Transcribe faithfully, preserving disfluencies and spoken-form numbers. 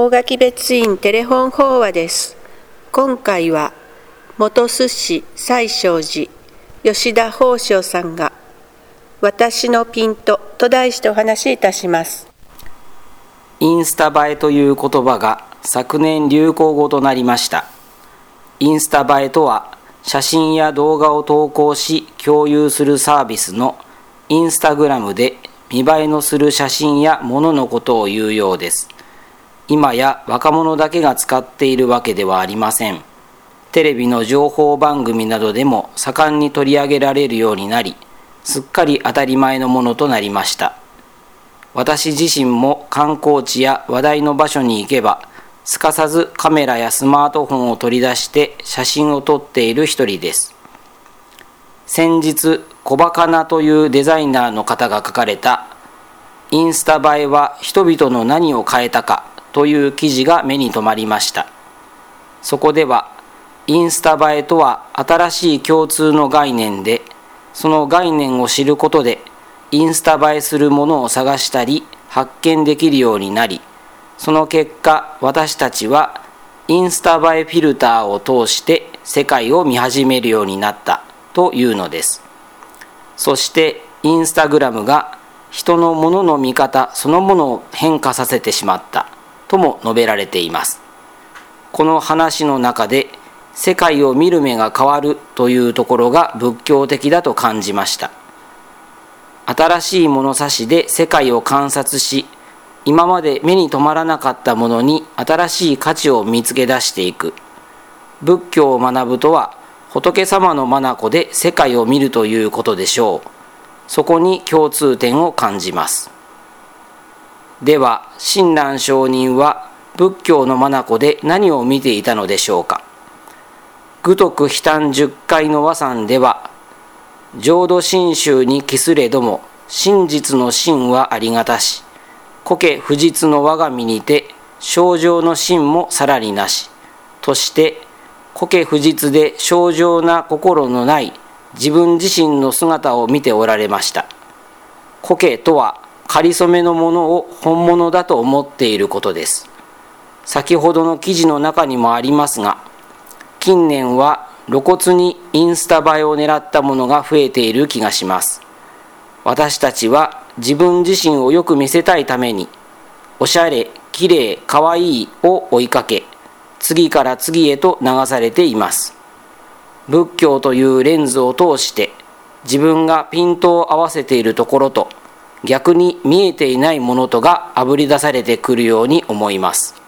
大垣別院テレフォン法話です。今回は本須市西正寺吉田法生さんが私のピントと題してお話しいたします。 インスタ映えという言葉が昨年流行語となりました。インスタ映えとは写真や動画を投稿し共有するサービスのインスタグラムで見栄えのする写真やもののことを言うようです。今や若者だけが使っているわけではありません。テレビの情報番組などでも盛んに取り上げられるようになり、すっかり当たり前のものとなりました。私自身も観光地や話題の場所に行けば、すかさずカメラやスマートフォンを取り出して写真を撮っている一人です。先日、コバカナというデザイナーの方が書かれたインスタ映えは人々の何を変えたかという記事が目に留まりました。そこではインスタ映えとは新しい共通の概念で、その概念を知ることでインスタ映えするものを探したり発見できるようになり、その結果私たちはインスタ映えフィルターを通して世界を見始めるようになったというのです。そしてインスタグラムが人のものの見方そのものを変化させてしまったとも述べられています。この話の中で世界を見る目が変わるというところが仏教的だと感じました。新しい物差しで世界を観察し、今まで目に留まらなかったものに新しい価値を見つけ出していく。仏教を学ぶとは仏様の眼で世界を見るということでしょう。そこに共通点を感じます。では親鸞上人は仏教の眼で何を見ていたのでしょうか。愚徳悲嘆十回の和算では、浄土真宗に帰すれども真実の真はありがたし、苔不実の我が身にて清浄の真もさらになしとして、苔不実で清浄な心のない自分自身の姿を見ておられました。苔とは仮初めのものを本物だと思っていることです。先ほどの記事の中にもありますが、近年は露骨にインスタ映えを狙ったものが増えている気がします。私たちは自分自身をよく見せたいために、おしゃれ、きれい、かわいいを追いかけ、次から次へと流されています。仏教というレンズを通して自分がピントを合わせているところと逆に見えていないものとがあぶり出されてくるように思います。